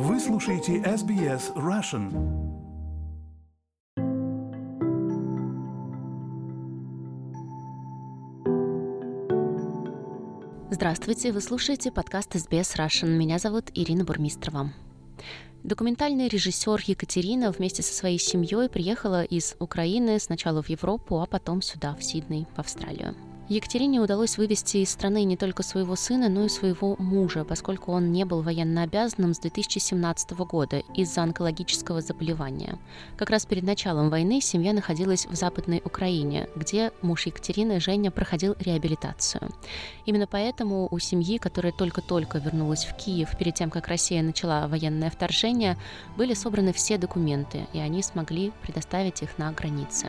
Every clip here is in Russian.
Вы слушаете SBS Russian. Здравствуйте, вы слушаете подкаст SBS Russian. Меня зовут Ирина Бурмистрова. Документальный режиссер Екатерина вместе со своей семьей приехала из Украины сначала в Европу, а потом сюда, в Сидней, в Австралию. Екатерине удалось вывести из страны не только своего сына, но и своего мужа, поскольку он не был военно обязанным с 2017 года из-за онкологического заболевания. Как раз перед началом войны семья находилась в Западной Украине, где муж Екатерины, Женя, проходил реабилитацию. Именно поэтому у семьи, которая только-только вернулась в Киев перед тем, как Россия начала военное вторжение, были собраны все документы, и они смогли предоставить их на границе.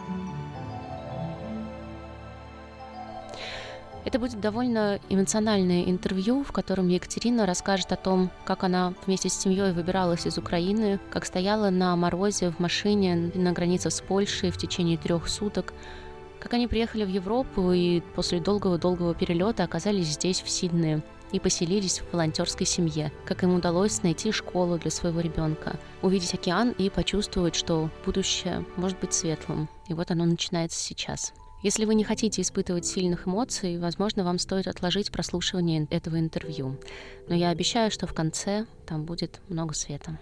Это будет довольно эмоциональное интервью, в котором Екатерина расскажет о том, как она вместе с семьей выбиралась из Украины, как стояла на морозе в машине на границе с Польшей в течение 3 суток, как они приехали в Европу и после долгого-долгого перелета оказались здесь, в Сиднее, и поселились в волонтерской семье, как им удалось найти школу для своего ребенка, увидеть океан и почувствовать, что будущее может быть светлым. И вот оно начинается сейчас. Если вы не хотите испытывать сильных эмоций, возможно, вам стоит отложить прослушивание этого интервью. Но я обещаю, что в конце там будет много света.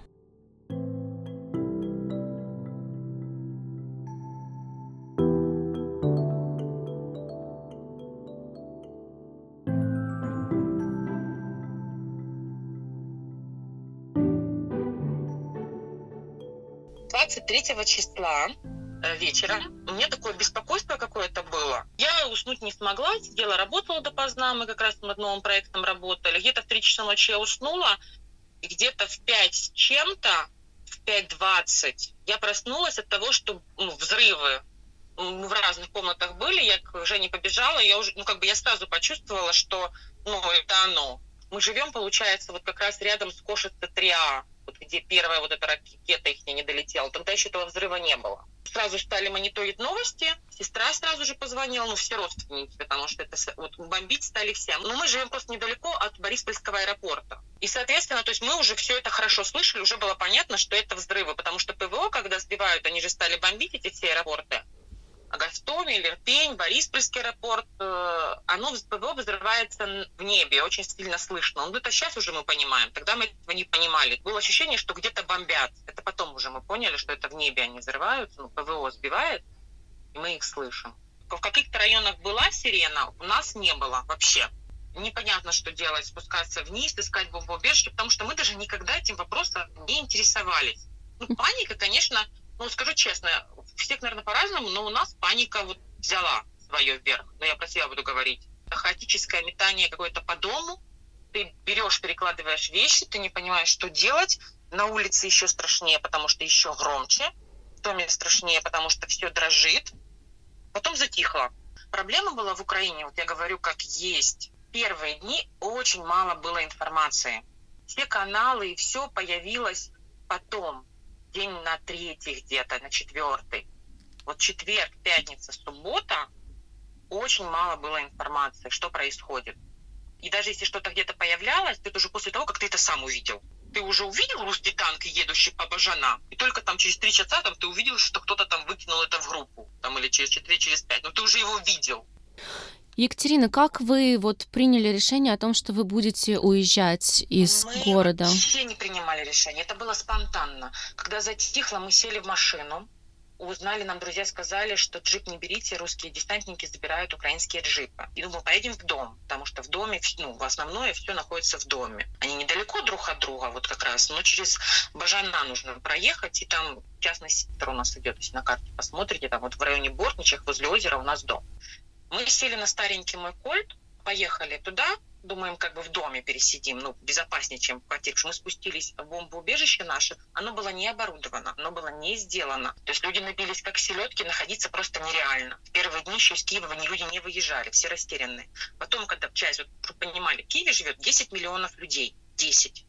Числа вечером. У меня такое беспокойство какое-то было. Я уснуть не смогла, сидела, работала допоздна, мы как раз над новым проектом работали. Где-то в 3 часа ночи я уснула, и где-то в 5 с чем-то, в 5:20 я проснулась от того, что взрывы. Мы в разных комнатах были, я к Жене побежала, я сразу почувствовала, что это оно. Мы живем, получается, вот как раз рядом с Кошице 3А, вот где первая вот эта ракета их не долетела. Тогда еще этого взрыва не было. Сразу стали мониторить новости. Сестра сразу же позвонила, все родственники, потому что это бомбить стали все. Но мы живем просто недалеко от Бориспольского аэропорта. И, соответственно, то есть мы уже все это хорошо слышали, уже было понятно, что это взрывы, потому что ПВО, когда сбивают, они же стали бомбить эти все аэропорты. Гастомель, Ирпень, Бориспольский аэропорт, ПВО взрывается в небе, очень сильно слышно. Это сейчас уже мы понимаем, тогда мы этого не понимали. Было ощущение, что где-то бомбят. Это потом уже мы поняли, что это в небе они взрываются, ПВО сбивает, и мы их слышим. В каких-то районах была сирена, у нас не было вообще. Непонятно, что делать, спускаться вниз, искать бомбоубежище, потому что мы даже никогда этим вопросом не интересовались. Паника, конечно, скажу честно, всех, наверное, по-разному, но у нас паника взяла свое вверх. Но я про себя буду говорить. Это хаотическое метание какое-то по дому. Ты берешь, перекладываешь вещи, ты не понимаешь, что делать. На улице еще страшнее, потому что еще громче. В доме страшнее, потому что все дрожит. Потом затихло. Проблема была в Украине, я говорю, как есть. Первые дни очень мало было информации. Все каналы и все появилось потом. День на 3-й где-то, на 4-й. Четверг, пятница, суббота очень мало было информации, что происходит. И даже если что-то где-то появлялось, это уже после того, как ты это сам увидел. Ты уже увидел русский танк, едущий по Бажана, и только через 3 часа ты увидел, что кто-то выкинул это в группу, или через 4, через 5. Но ты уже его видел. Екатерина, как вы приняли решение о том, что вы будете уезжать из города? Мы вообще не принимали решение. Это было спонтанно. Когда затихло, мы сели в машину. Узнали, нам друзья сказали, что джип не берите, русские десантники забирают украинские джипы. И думаю, поедем в дом, потому что в доме, основное все находится в доме. Они недалеко друг от друга, как раз, но через Бажана нужно проехать, и там частный сектор у нас идет, если на карте посмотрите, в районе Бортничих, возле озера у нас дом. Мы сели на старенький мой Кольт, поехали туда, думаем, в доме пересидим, безопаснее, чем в квартире. Мы спустились в бомбоубежище наше, оно было не оборудовано, оно было не сделано. То есть люди набились как селедки, находиться просто нереально. В первые дни еще из Киева люди не выезжали, все растерянные. Потом, когда часть, чтобы понимали, в Киеве живет 10 миллионов людей. 10.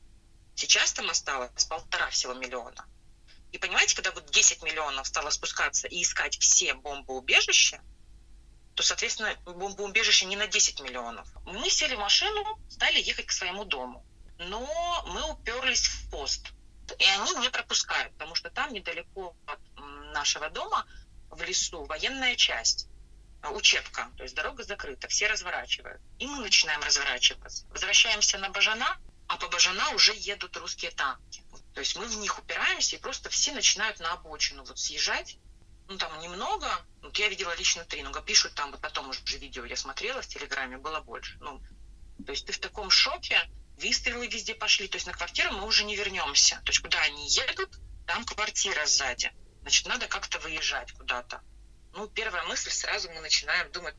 Сейчас там осталось 1,5 всего миллиона. И понимаете, когда 10 миллионов стало спускаться и искать все бомбоубежища, то, соответственно, бомбоубежище не на 10 миллионов. Мы сели в машину, стали ехать к своему дому. но мы уперлись в пост. И они не пропускают, потому что там недалеко от нашего дома в лесу военная часть, учебка, то есть дорога закрыта, все разворачивают. И мы начинаем разворачиваться. Возвращаемся на Бажана, а по Бажана уже едут русские танки. То есть мы в них упираемся, и просто все начинают на обочину съезжать. Там немного, я видела лично 3, но пишут там, потом уже видео я смотрела в Телеграме, было больше. То есть ты в таком шоке, выстрелы везде пошли, то есть на квартиру мы уже не вернемся. То есть куда они едут, там квартира сзади. Значит, надо как-то выезжать куда-то. Первая мысль, сразу мы начинаем думать,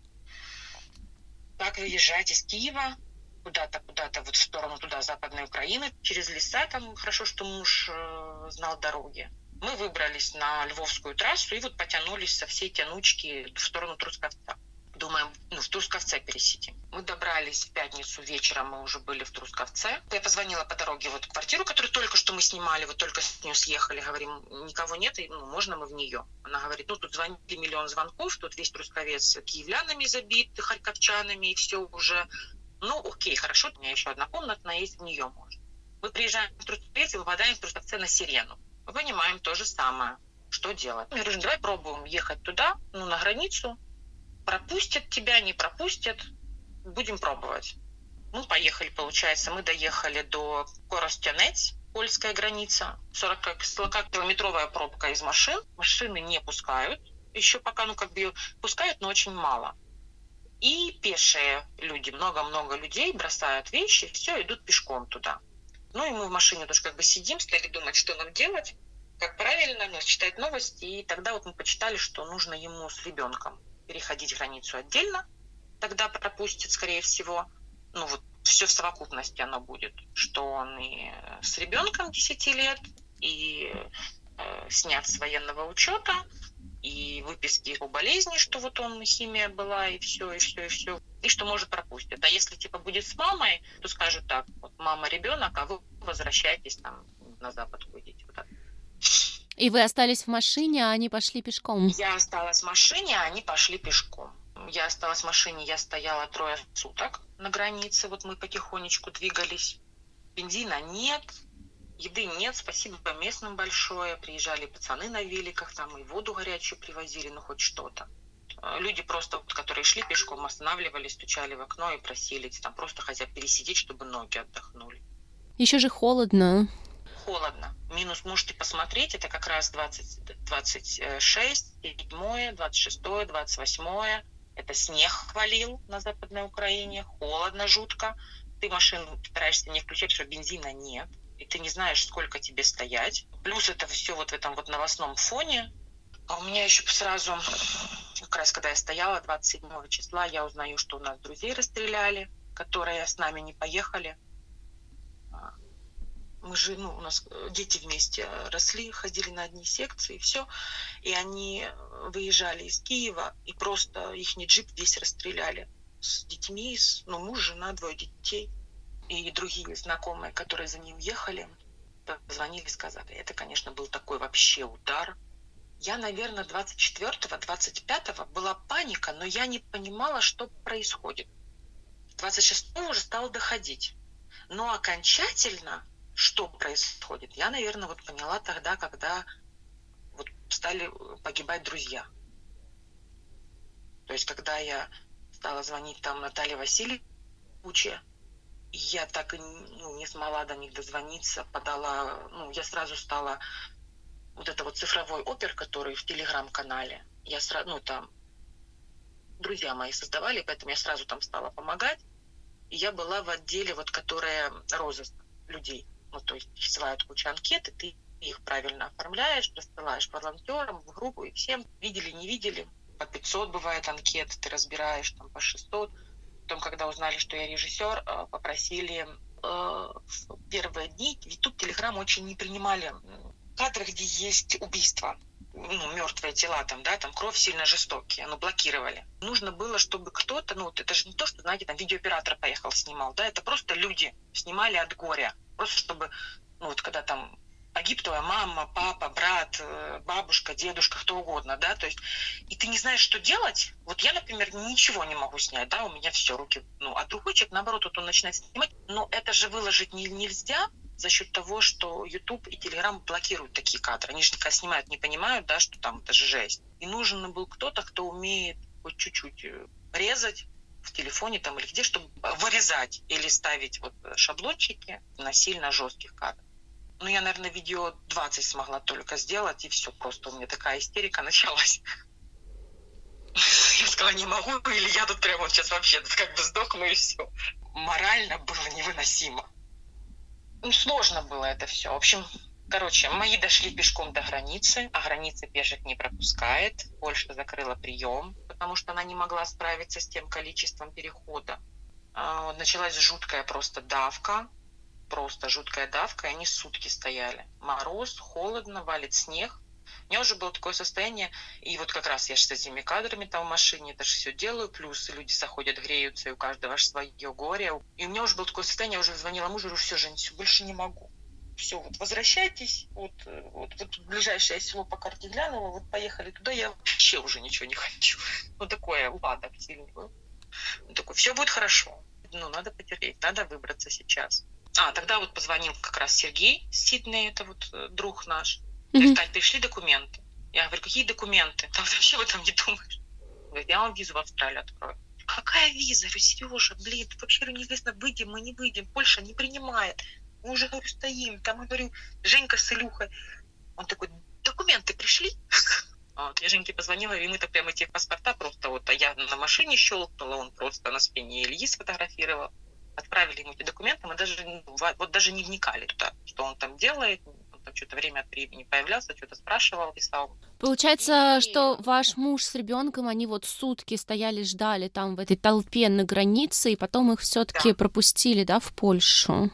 как выезжать из Киева куда-то в сторону туда, Западной Украины, через леса, там хорошо, что муж знал дороги. Мы выбрались на Львовскую трассу и потянулись со всей тянучки в сторону Трускавца. Думаем, в Трускавце пересидим. Мы добрались в пятницу вечером, мы уже были в Трускавце. Я позвонила по дороге в квартиру, которую только что мы снимали, только с нее съехали. Говорим, никого нет, и можно мы в нее? Она говорит, тут звонили миллион звонков, тут весь Трускавец киевлянами забит, харьковчанами, и все уже. Окей, хорошо, у меня еще одна комнатная есть, в нее можно. Мы приезжаем в Трускавец и выпадаем в Трускавце на Сирену. Мы понимаем то же самое. Что делать? Я говорю, давай пробуем ехать туда, на границу. Пропустят тебя, не пропустят. Будем пробовать. Мы поехали, получается, мы доехали до Коростянец, польская граница. 40-километровая пробка из машин. Машины не пускают. Еще пока, пускают, но очень мало. И пешие люди, много-много людей бросают вещи, все, идут пешком туда. И мы в машине тоже сидим, стали думать, что нам делать, как правильно, читать новости. И тогда мы почитали, что нужно ему с ребенком переходить границу отдельно, тогда пропустит, скорее всего. Все в совокупности оно будет, что он и с ребенком 10 лет, и снят с военного учета, и выписки по болезни, что химия была, и все, и что, может, пропустят. А если, будет с мамой, то скажут так, мама, ребенок, а вы возвращаетесь на Запад, уйдите. И вы остались в машине, а они пошли пешком? Я осталась в машине, а они пошли пешком. Я осталась в машине, я стояла 3 суток на границе, мы потихонечку двигались. Бензина нет, еды нет, спасибо местным большое. Приезжали пацаны на великах, и воду горячую привозили, хоть что-то. Люди просто, которые шли пешком, останавливались, стучали в окно и просили, просто хотят пересидеть, чтобы ноги отдохнули. Еще же холодно. Холодно. Минус, можете посмотреть, это как раз 26, 7, 26, 28. Это снег валил на Западной Украине, холодно жутко. Ты машину стараешься не включать, что бензина нет, и ты не знаешь, сколько тебе стоять. Плюс это все в этом новостном фоне. А у меня еще сразу, как раз когда я стояла 27 числа, я узнаю, что у нас друзей расстреляли, которые с нами не поехали. Мы же, у нас дети вместе росли, ходили на одни секции, и все. И они выезжали из Киева, и просто их джип весь расстреляли с детьми, муж, жена, 2 детей. И другие знакомые, которые за ним ехали, позвонили, сказали. Это, конечно, был такой вообще удар. Я, наверное, 24-25 была паника, но я не понимала, что происходит. 26-го уже стало доходить. Но окончательно, что происходит, я, наверное, поняла тогда, когда стали погибать друзья. То есть, когда я стала звонить Наталье Васильевне, и я так и не смогла до них дозвониться, я сразу стала цифровой опер, который в Телеграм-канале, я сразу, там друзья мои создавали, поэтому я сразу там стала помогать. И я была в отделе, которая розыск людей. То есть присылают кучу анкет, и ты их правильно оформляешь, рассылаешь волонтерам, в группу, и всем, видели, не видели. По 500 бывает анкет, ты разбираешь по 600. Потом, когда узнали, что я режиссер, попросили в первые дни, ведь тут Телеграм очень не принимали кадры, где есть убийства, мертвые тела, там кровь сильно жестокие, блокировали. Нужно было, чтобы кто-то, это же не то, что, знаете, видеооператор поехал, снимал, это просто люди снимали от горя. Просто чтобы, когда погиб погиб твоя мама, папа, брат, бабушка, дедушка, кто угодно, да, то есть, и ты не знаешь, что делать. Вот я, например, ничего не могу снять, да, у меня все руки, а другой человек, наоборот, вот он начинает снимать, но это же выложить нельзя за счет того, что YouTube и Telegram блокируют такие кадры. Они же когда снимают, не понимают, да, что там это же жесть. И нужен был кто-то, кто умеет хоть чуть-чуть резать в телефоне там или где, чтобы вырезать или ставить вот шаблончики на сильно жестких кадрах. Я, наверное, видео 20 смогла только сделать, и все, просто у меня такая истерика началась. Я сказала, не могу, или я тут прямо сейчас вообще как бы сдохну, и все. Морально было невыносимо. Сложно было это все. В общем, мои дошли пешком до границы, а граница пешек не пропускает. Польша закрыла прием, потому что она не могла справиться с тем количеством перехода. Началась жуткая просто давка, и они сутки стояли. Мороз, холодно, валит снег. У меня уже было такое состояние, и вот как раз я же с этими кадрами там в машине, это же все делаю, плюс люди заходят, греются, и у каждого свое горе. И у меня уже было такое состояние, я уже звонила мужу, говорю, все, Жень, все, больше не могу. Все, вот возвращайтесь, вот ближайшее село по карте глянула, вот поехали туда, я вообще уже ничего не хочу. Такое упадок сильный был. Такой, все будет хорошо, надо потерпеть, надо выбраться сейчас. Тогда вот позвонил как раз Сергей Сидней, это вот друг наш. Говорит, Тань, пришли документы. Я говорю, какие документы? Там вообще об этом не думаешь. Говорит, я вам визу в Австралию открою. Какая виза? Я говорю, Сережа, вообще неизвестно, выйдем мы, не выйдем. Польша не принимает. Мы уже, говорю, стоим. Там, говорю, Женька с Илюхой. Он такой, документы пришли? Я Женьке позвонила, и мы так прямо эти паспорта просто а я на машине щелкнула, он просто на спине Ильи сфотографировал. Отправили ему эти документы, мы даже не вникали туда, что он там делает. Он там что-то время от времени появлялся, что-то спрашивал, писал. Получается, что ваш муж с ребенком, они вот сутки стояли, ждали там в этой толпе на границе, и потом их все-таки пропустили, да, в Польшу?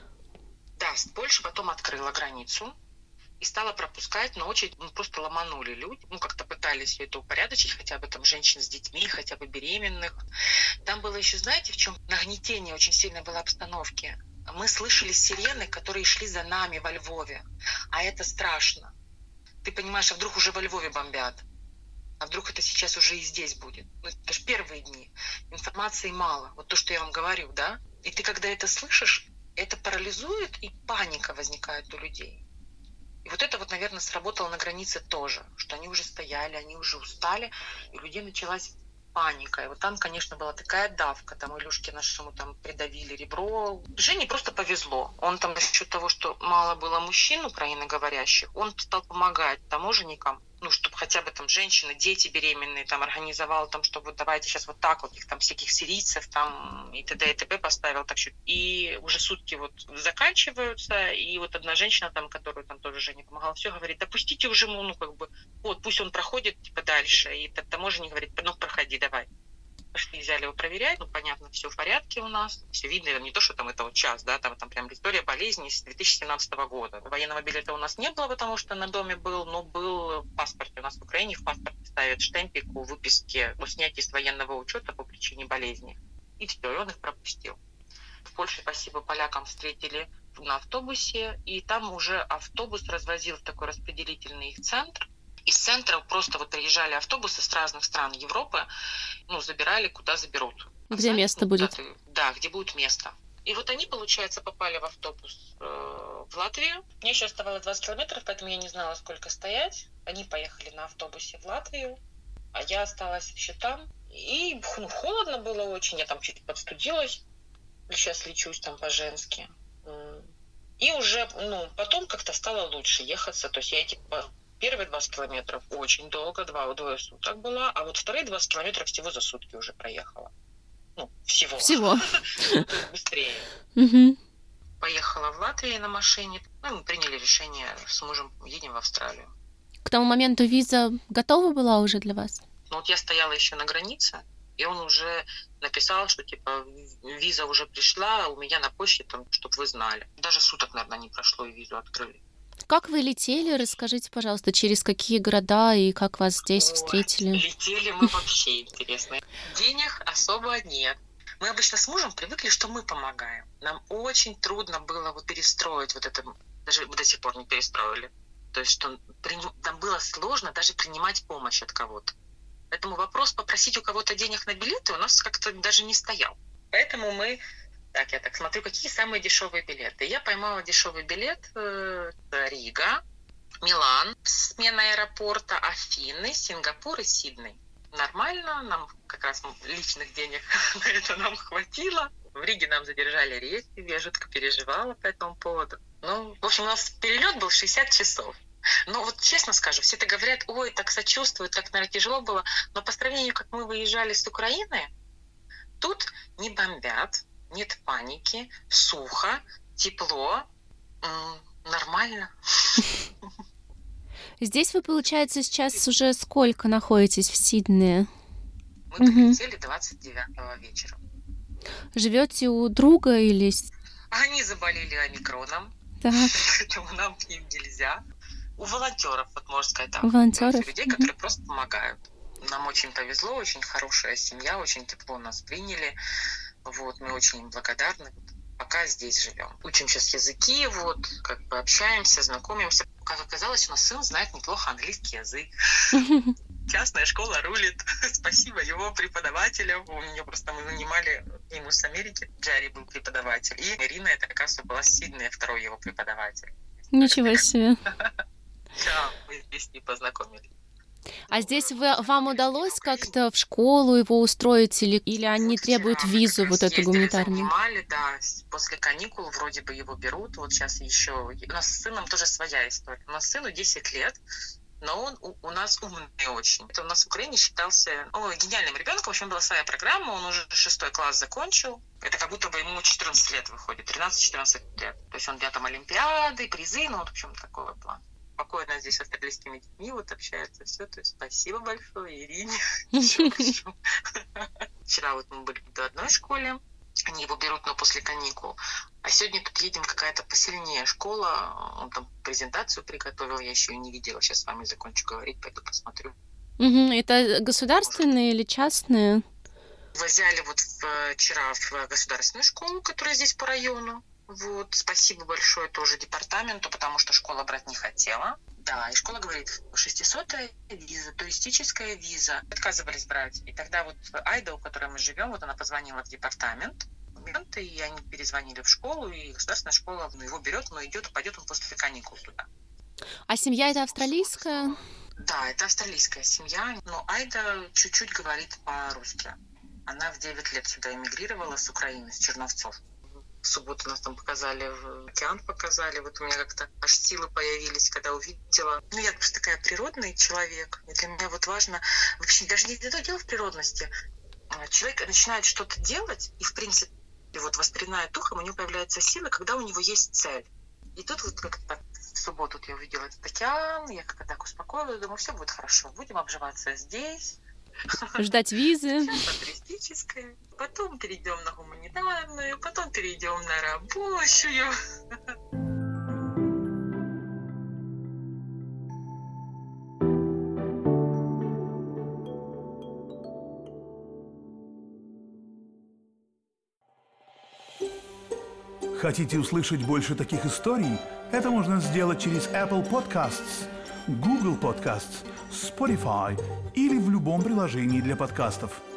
Да, с Польши потом открыла границу и стала пропускать, но очередь просто ломанули люди. Как-то пытались все это упорядочить, хотя бы там женщин с детьми, хотя бы беременных. Там было еще, знаете, в чем нагнетение очень сильно было обстановки. Мы слышали сирены, которые шли за нами во Львове. А это страшно. Ты понимаешь, а вдруг уже во Львове бомбят? А вдруг это сейчас уже и здесь будет? Это же первые дни. Информации мало. Вот то, что я вам говорю, да? И ты, когда это слышишь, это парализует, и паника возникает у людей. И вот это наверное, сработало на границе тоже, что они уже стояли, они уже устали, и у людей началась паника. И там, конечно, была такая давка, там Илюшке нашему там придавили ребро. Жене просто повезло. Он там за счет того, что мало было мужчин украиноговорящих, он стал помогать таможенникам, чтобы хотя бы там женщины, дети беременные, там организовал, там, чтобы давайте сейчас вот так их там всяких сирийцев там и т.д. и т.п. поставил. Так что и уже сутки заканчиваются, и одна женщина там, которую там тоже Женя помогала, все говорит, допустите уже пусть он проходит дальше, и таможенник говорит, проходи, давай. Пошли, взяли его проверять, понятно, все в порядке у нас, все видно, не то, что там это час, да, там прям история болезни с 2017 года. Военного билета у нас не было, потому что на доме был, но был в паспорте. У нас в Украине в паспорте ставят штемпик о выписке, о снятии с военного учета по причине болезни. И все, и он их пропустил. В Польше, спасибо полякам, встретили на автобусе, и там уже автобус развозил в такой распределительный их центр. Из центра просто приезжали автобусы с разных стран Европы, забирали, куда заберут. Где место будет? Да, где будет место. И они, получается, попали в автобус в Латвию. Мне еще оставалось 20 километров, поэтому я не знала, сколько стоять. Они поехали на автобусе в Латвию, а я осталась еще там. И холодно было очень, я там чуть подстудилась. Сейчас лечусь там по-женски. И уже, потом как-то стало лучше ехаться. То есть я первые 20 километров очень долго, двое суток была, а вторые 20 километров всего за сутки уже проехала. Всего. Быстрее. Поехала в Латвию на машине. Мы приняли решение с мужем, едем в Австралию. К тому моменту виза готова была уже для вас? Я стояла еще на границе, и он уже написал, что виза уже пришла, у меня на почте, чтобы вы знали. Даже суток, наверное, не прошло, и визу открыли. Как вы летели? Расскажите, пожалуйста, через какие города и как вас здесь встретили? Летели мы вообще интересно. Денег особо нет. Мы обычно с мужем привыкли, что мы помогаем. Нам очень трудно было вот перестроить вот это, даже до сих пор не перестроили. То есть что нам было сложно даже принимать помощь от кого-то. Поэтому вопрос попросить у кого-то денег на билеты у нас как-то даже не стоял. Поэтому я так смотрю, какие самые дешевые билеты. Я поймала дешевый билет Рига, Милан, смена аэропорта, Афины, Сингапур и Сидней. Нормально, нам как раз личных денег на это нам хватило. В Риге нам задержали рейс, я жутко переживала по этому поводу. В общем, у нас перелет был 60 часов. Но вот честно скажу, все это говорят, ой, так сочувствуют, так, наверное, тяжело было. Но по сравнению, как мы выезжали с Украины, тут не бомбят, нет паники, сухо, тепло, нормально. Здесь вы, получается, сейчас уже сколько находитесь в Сиднее? Мы прилетели 29 вечера. Живете у друга или... Они заболели омикроном, поэтому нам к ним нельзя. У волонтеров, вот можно сказать так. Волонтеров? Людей, которые просто помогают. Нам очень повезло, очень хорошая семья, очень тепло нас приняли. Вот, мы очень им благодарны. Пока здесь живем. Учим сейчас языки, вот, как бы общаемся, знакомимся. Как оказалось, у нас сын знает неплохо английский язык. Частная школа рулит. Спасибо его преподавателям. У меня просто мы нанимали ему с Америки. Джерри был преподаватель. И Ирина, это, оказывается, была с Сиднея, второй его преподаватель. Ничего себе. Да, мы здесь не познакомились. А здесь вам удалось как-то в школу его устроить или они требуют визу вот эту гуманитарную? Занимали, да, после каникул вроде бы его берут. Вот сейчас еще... У нас с сыном тоже своя история. У нас сыну 10 лет, но он у нас умный очень. Это у нас в Украине считался гениальным ребенком. В общем, была своя программа, он уже 6 класс закончил. Это как будто бы ему 14 лет выходит, 13-14 лет. То есть он где-то олимпиады, призы, в общем, такой вот план. Спокойно здесь с австралийскими детьми общается все. То есть спасибо большое Ирине. Вчера вот мы были в одной школе, они его берут, но после каникул. А сегодня тут едем какая-то посильнее школа, он там презентацию приготовил, я еще ее не видела. Сейчас с вами закончу говорить, пойду посмотрю. Это государственные или частные? Взяли вот вчера в государственную школу, которая здесь по району. Вот, спасибо большое тоже департаменту, потому что школа брать не хотела. Да, и школа говорит, 600-я виза, туристическая виза. Отказывались брать. И тогда вот Айда, у которой мы живем, вот она позвонила в департамент, и они перезвонили в школу, и государственная школа его берет, но пойдет он после каникул туда. А семья это австралийская? Да, это австралийская семья, но Айда чуть-чуть говорит по-русски. Она в 9 лет сюда эмигрировала с Украины, с Черновцов. В субботу нас там показали, в океан показали. Вот у меня как-то аж силы появились, когда увидела. Я просто такая природный человек. И для меня вот важно... Вообще даже не дело в природности. Человек начинает что-то делать, и, в принципе, вот воспринимая духом, у него появляется сила, когда у него есть цель. И тут вот как-то в субботу я увидела этот океан, я как-то так успокоилась, думаю, все будет хорошо, будем обживаться здесь. Ждать визы. Сейчас туристическая, потом перейдем на гуманитарную, потом перейдем на рабочую. Хотите услышать больше таких историй? Это можно сделать через Apple Podcasts, Google Podcasts, Spotify или в любом приложении для подкастов.